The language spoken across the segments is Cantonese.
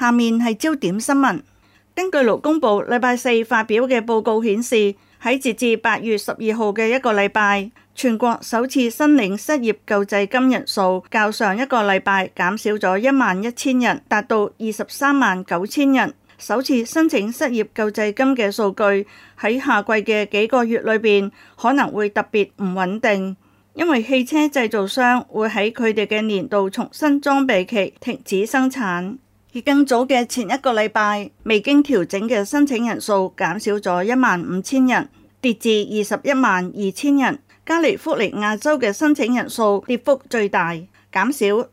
下面係焦點新聞。根據勞工部禮拜四發表嘅報告顯示，喺截至8月12號嘅一個禮拜，全國首次申領失業救濟金人數較上一個禮拜減少咗11000人，達到239000人。首次申請失業救濟金嘅數據喺夏季嘅幾個月裏邊可能會特別唔穩定，因為汽車製造商會喺佢哋嘅年度重新裝備期停止生產。而更早嘅前一個禮拜，未經調整嘅申請人數減少咗15000人，跌至212000人。加利福尼亞州嘅申請人數跌幅最大，減少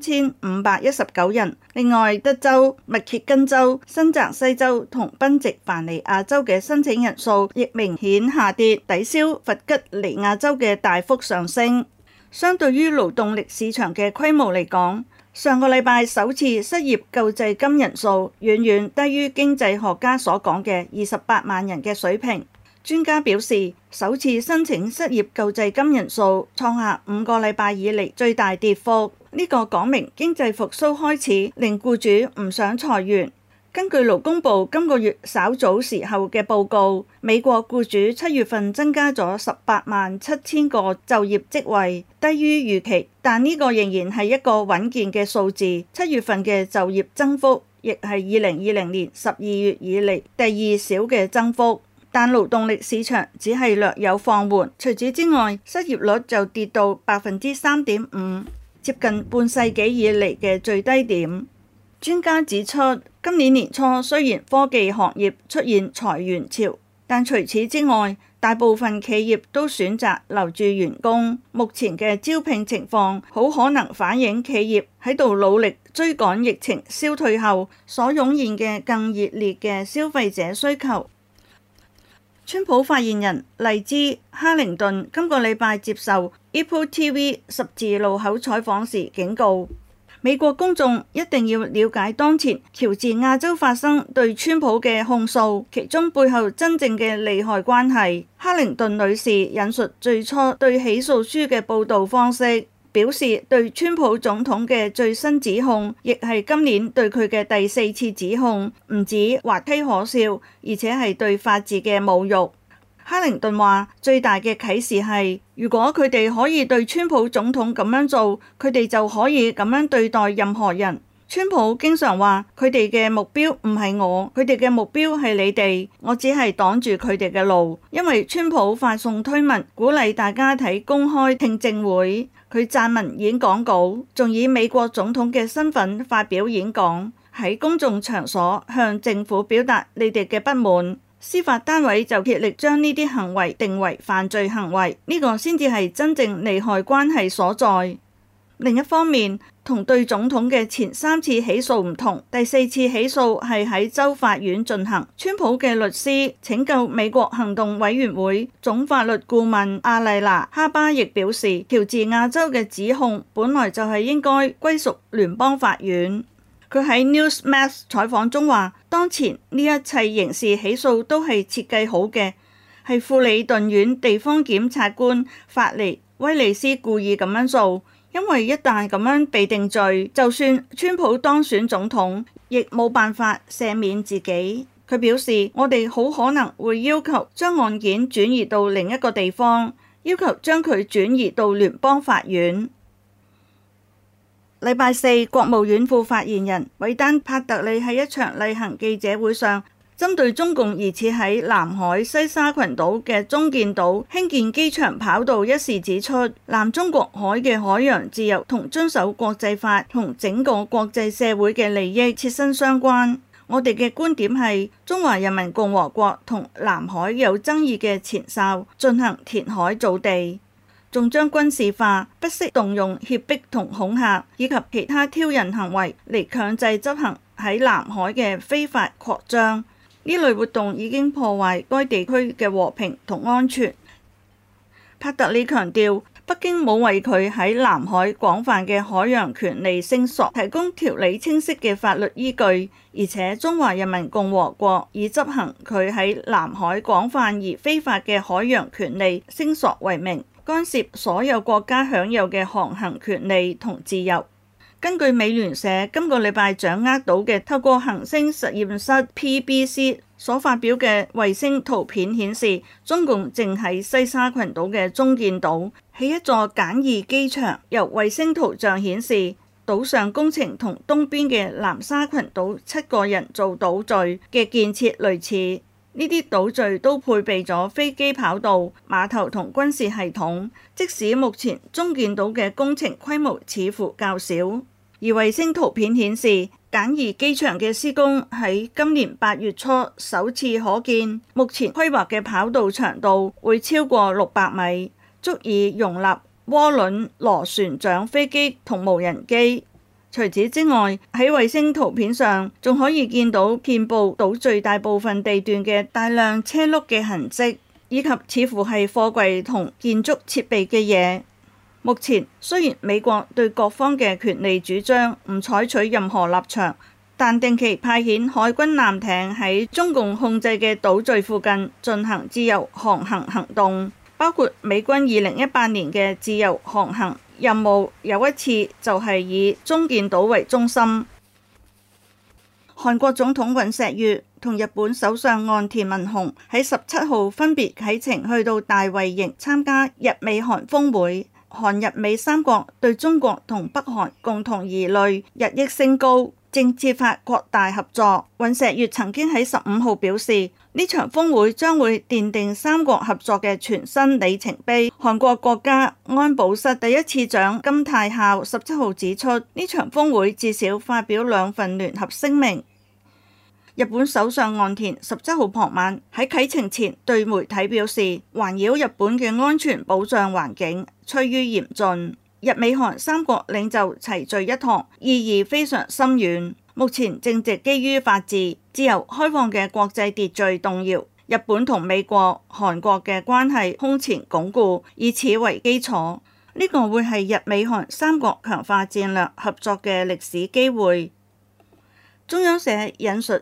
3519人。另外，德州、密歇根州、新澤西州同賓夕凡尼亞州嘅申請人數亦明顯下跌，抵消弗吉尼亞州嘅大幅上升。相對於勞動力市場嘅規模嚟講，上個禮拜首次失業救濟金人數遠遠低於經濟學家所講嘅28萬人嘅水平。專家表示，首次申請失業救濟金人數創下5個禮拜以嚟最大跌幅。呢個講明經濟復甦開始，令僱主唔想裁員。根據勞工部今個月稍早時候嘅報告，美國僱主7月份增加咗187000個就業職位，低於預期，但呢個仍然係一個穩健嘅數字。7月份嘅就業增幅亦係2020年12月以嚟第二少嘅增幅。但勞動力市場只係略有放緩，除此之外，失業率就跌到3.5%，接近半世紀以嚟嘅最低點。專家指出，今年年初雖然科技行業出現裁員潮，但除此之外，大部分企業都選擇留住員工。目前嘅招聘情況好可能反映企業喺度努力追趕疫情消退後所湧現嘅更熱烈嘅消費者需求。川普發言人麗茲哈靈頓今個禮拜接受 Apple TV 十字路口採訪時警告，美國公眾一定要了解當前喬治亞州發生對川普嘅控訴，其中背後真正嘅利害關係。哈靈頓女士引述最初對起訴書嘅報導方式，表示對川普總統嘅最新指控，亦係今年對佢嘅第4次指控，唔止滑稽可笑，而且係對法治嘅侮辱。哈靈頓話：最大嘅啟示係，如果佢哋可以對川普總統咁樣做，佢哋就可以咁樣對待任何人。川普經常話：佢哋嘅目標唔係我，佢哋嘅目標係你哋，我只係擋住佢哋嘅路。因為川普發送推文，鼓勵大家睇公開聽證會。佢撰文演講稿，仲以美國總統嘅身份發表演講，喺公眾場所向政府表達你哋嘅不滿。司法單位就竭力將呢啲行為定為犯罪行為，呢個先至係真正利害關係所在。另一方面，同對總統嘅前3次起訴唔同，第4次起訴係喺州法院進行。川普嘅律師拯救美國行動委員會總法律顧問阿麗娜哈巴亦表示，喬治亞州嘅指控本來就係應該歸屬聯邦法院。佢喺 Newsmax 採訪中話，當前呢一切刑事起訴都係設計好嘅，係富里頓縣地方檢察官法尼威利斯故意咁樣做。因為一旦咁樣被定罪，就算川普當選總統，亦冇辦法赦免自己。佢表示，我哋好可能會要求將案件轉移到另一個地方，要求將佢轉移到聯邦法院。禮拜四，國務院副發言人韋丹帕特里喺一場例行記者會上，針對中共疑似喺南海西沙群島嘅中建島興建機場跑道一事指出，南中國海嘅海洋自由同遵守國際法同整個國際社會嘅利益切身相關。我哋嘅觀點係，中華人民共和國同南海有爭議嘅前哨進行填海造地，仲將軍事化，不惜動用脅迫同恐嚇以及其他挑釁行為嚟強制執行喺南海嘅非法擴張。呢類活動已經破壞該地區嘅和平同安全。帕特里強調，北京冇為佢喺南海廣泛嘅海洋權利聲索提供條理清晰嘅法律依據，而且中華人民共和國以執行佢喺南海廣泛而非法嘅海洋權利聲索為名，干涉所有國家享有嘅航行權利同自由。 根據美聯社今個禮拜掌握到嘅透過行星實驗室 PBC 所發表嘅衛星圖片顯示，中共正喺西沙群島嘅中建島起一座簡易機場。由衛星圖像顯示，島上工程同東邊嘅南沙群島7個人造島嶼嘅建設類似。呢啲島嶼都配備咗飛機跑道、碼頭同軍事系統，即使目前中建島嘅工程規模似乎較小，而衛星圖片顯示簡易機場嘅施工喺今年8月初首次可見。目前規劃嘅跑道長度會超過600米，足以容納渦輪螺旋槳飛機同無人機。除此之外，喺衛星圖片上仲可以見到遍佈島最大部分地段嘅大量車轆嘅痕跡，以及似乎係貨櫃同建築設備嘅嘢。目前雖然美國對各方嘅權利主張唔採取任何立場，但定期派遣海軍艦艇喺中共控制嘅島嶼附近進行自由航行行動，包括美軍2018年嘅自由航行任務，有一次就係以中建島為中心。韓國總統尹錫悅同日本首相岸田文雄喺17號分別啟程去到大衛營參加日美韓峰會。韓日美三國對中國同北韓共同疑慮日益升高，正設法擴大合作。尹錫悅曾經喺15號表示，呢場峰會將會奠定三國合作嘅全新里程碑。韓國國家安保室第一次長金泰孝17號指出，呢場峰會至少發表2份聯合聲明。日本首相岸田17號傍晚喺啟程前對媒體表示，環繞日本嘅安全保障環境趨於嚴峻。日美韓三國領袖齊聚一堂，意義非常深遠。目前正值基於法治、自由開放嘅國際秩序動搖，日本同美國、韓國嘅關係空前鞏固，以此為基礎，呢個會係日美韓三國強化戰略合作嘅歷史機會。中央社引述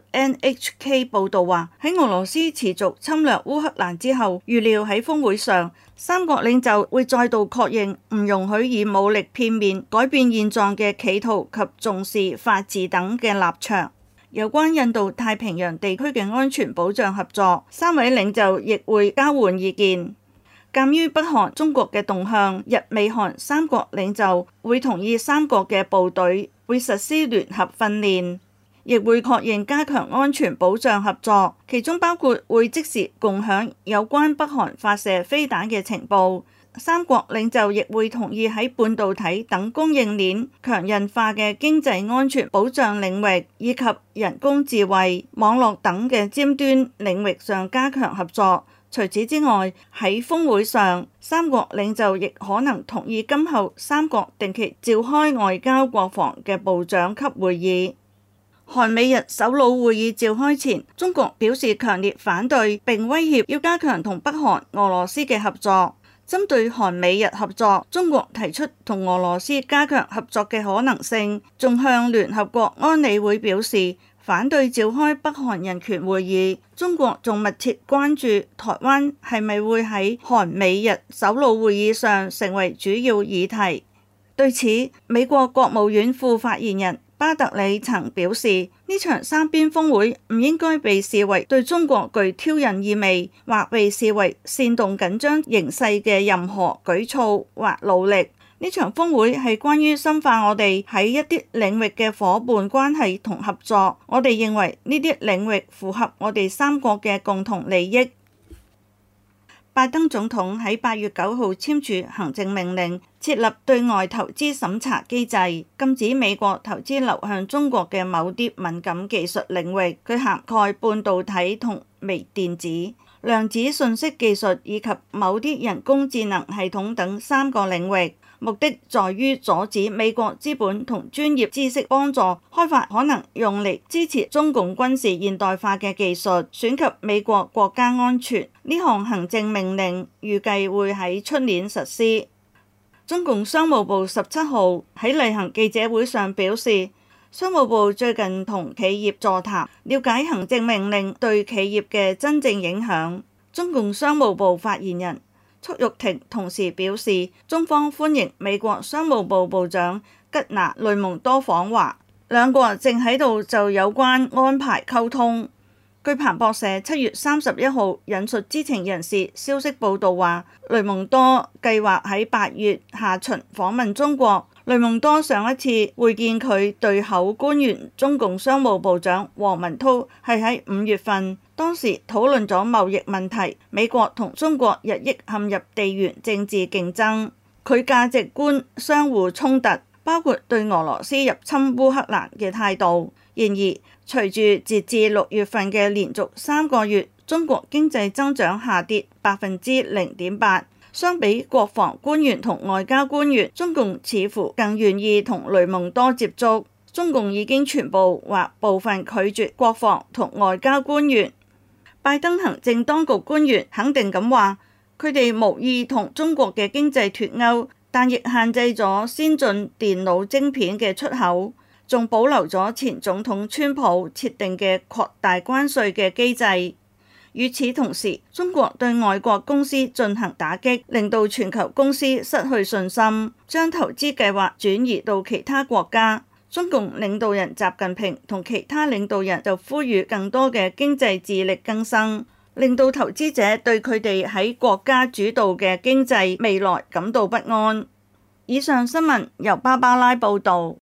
NHK 報導話，喺俄羅斯持續侵略烏克蘭之後，預料喺峰會上，三國領袖會再度確認唔容許以武力片面改變現狀嘅企圖及重視法治等嘅立場。有關印度太平洋地區嘅安全保障合作，三位領袖亦會交換意見。鑑於北韓、中國嘅動向，日美韓三國領袖會同意三國嘅部隊會實施聯合訓練，亦會確認加強安全保障合作，其中包括會即時共享有關北韓發射飛彈嘅情報。三國領袖亦會同意喺半導體等供應鏈強韌化嘅經濟安全保障領域，以及人工智慧、網絡等嘅尖端領域上加強合作。除此之外，喺峰會上，三國領袖亦可能同意今後三國定期召開外交國防嘅部長級會議。韓美日首腦會議召開前，中國表示強烈反對並威脅要加強同北韓、俄羅斯嘅合作。針對韓美日合作，中國提出同俄羅斯加強合作嘅可能性，仲向聯合國安理會表示反對召開北韓人權會議。中國仲密切關注台灣係咪會喺韓美日首腦會議上成為主要議題。對此，美國國務院副發言人巴特里曾表示，呢場三邊峰會唔應該被視為對中國具挑釁意味，或被視為煽動緊張形勢嘅任何舉措或努力。呢場峰會係關於深化我哋喺一啲領域嘅夥伴關係同合作。我哋認為呢啲領域符合我哋三國嘅共同利益。拜登總統喺8月9號簽署行政命令，設立對外投資審查機制，禁止美國投資流向中國嘅某啲敏感技術領域。佢涵蓋半導體同微電子、量子信息技術以及某啲人工智能系統等3個領域。目的在於阻止美國資本同專業知識幫助開發可能用嚟支持中共軍事現代化嘅技術，損及美國國家安全。呢項行政命令預計會喺出年實施。中共商務部17號喺例行記者會上表示，商務部最近同企業座談，了解行政命令對企業嘅真正影響。中共商務部發言人束玉婷同時表示，中方歡迎美國商務部部長吉拿雷蒙多訪華，兩國正喺度就有關安排溝通。據彭博社7月31號引述知情人士消息報道話，雷蒙多計劃喺8月下旬訪問中國。雷蒙多上一次會見佢對口官員中共商務部長王文濤係喺5月份，當時討論咗貿易問題。美國同中國日益陷入地緣政治競爭，佢價值觀相互衝突，包括對俄羅斯入侵烏克蘭嘅態度。然而，隨住截至6月份嘅連續3個月，中國經濟增長下跌0.8%。相比國防官員同外交官員，中共似乎更願意同雷蒙多接觸。中共已經全部或部分拒絕國防同外交官員。拜登行政當局官員肯定咁話，佢哋無意同中國嘅經濟脫鈎，但亦限制咗先進電腦晶片嘅出口，仲保留咗前總統川普設定嘅擴大關稅嘅機制。與此同時，中國對外國公司進行打擊，令到全球公司失去信心，將投資計劃轉移到其他國家。中共領導人習近平同其他領導人就呼籲更多嘅經濟自力更生，令到投資者對佢哋喺國家主導嘅經濟未來感到不安。以上新聞由芭芭拉報導。